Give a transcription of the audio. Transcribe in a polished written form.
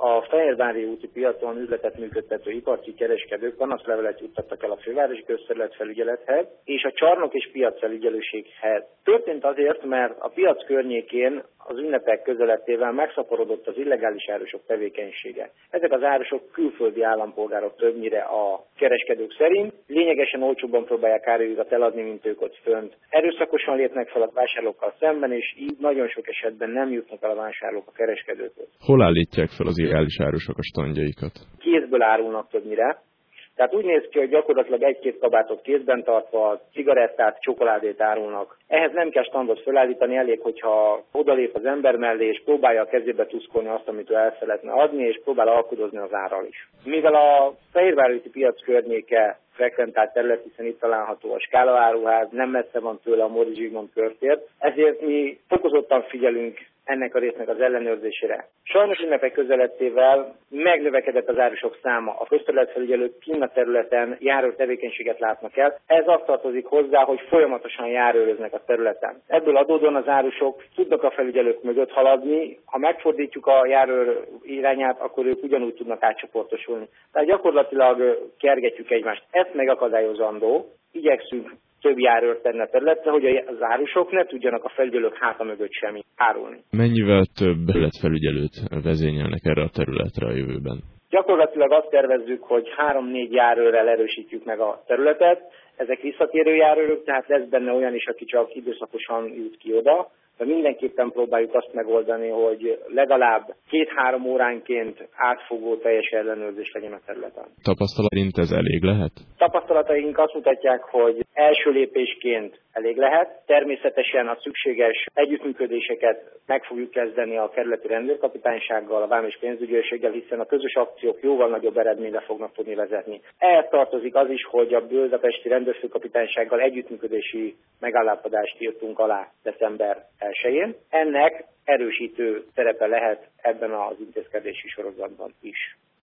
A Fehérvári úti piacon üzletet működtető iparcik kereskedők panaszlevelet juttattak el a fővárosi közterületfelügyelethez és a csarnok és piacfelügyelőséghez. Történt azért, mert a piac környékén az ünnepek közelettével megszaporodott az illegális árusok tevékenysége. Ezek az árusok külföldi állampolgárok többnyire a kereskedők szerint lényegesen olcsóbban próbálják árujukat eladni, mint ők ott fönt. Erőszakosan lépnek fel a vásárlókkal szemben, és így nagyon sok esetben nem jutnak el a vásárlók a kereskedőkhöz. Hol állítják fel az illegális árusok a standjaikat? Kézből árulnak többnyire. Tehát úgy néz ki, hogy gyakorlatilag egy-két kabátot kézben tartva, cigarettát, csokoládét árulnak. Ehhez nem kell standot felállítani, elég, hogyha odalép az ember mellé, és próbálja a kezébe tuszkolni azt, amit ő el szeretne adni, és próbál alkudozni az árral is. Mivel a Fehérvári úti piac környéke frekventált terület, hiszen itt található a Skála áruház, nem messze van tőle a Móricz Zsigmond körtér, ezért mi fokozottan figyelünk ennek a résznek az ellenőrzésére. Sajnos ünnepek közelettével megnövekedett az árusok száma. A közterületfelügyelők kinn a területen járőr tevékenységet látnak el. Ez azt tartozik hozzá, hogy folyamatosan járőröznek a területen. Ebből adódóan az árusok tudnak a felügyelők mögött haladni. Ha megfordítjuk a járőr irányát, akkor ők ugyanúgy tudnak átcsoportosulni. Tehát gyakorlatilag kergetjük egymást. Ezt megakadályozandó. Igyekszünk több járőrt tenni a területre, hogy az árusok ne tudjanak a felügyelők háta mögött semmi árulni. Mennyivel több területfelügyelőt vezényelnek erre a területre a jövőben? Gyakorlatilag azt tervezzük, hogy 3-4 járőrrel erősítjük meg a területet. Ezek visszatérő járőrök, tehát lesz benne olyan is, aki csak időszakosan jut ki oda. De mindenképpen próbáljuk azt megoldani, hogy legalább 2-3 óránként átfogó teljes ellenőrzés legyen a területen. Tapasztalat szerint ez elég lehet? Tapasztalataink azt mutatják, hogy első lépésként elég lehet. Természetesen a szükséges együttműködéseket meg fogjuk kezdeni a kerületi rendőrkapitánysággal, a vám és pénzügyőrséggel, hiszen a közös akciók jóval nagyobb eredményre fognak tudni vezetni. Ehhez tartozik az is, hogy a budapesti rendőrfőkapitánysággal együttműködési megállapodást írtunk alá december 1-én. Ennek erősítő szerepe lehet ebben az intézkedési sorozatban is.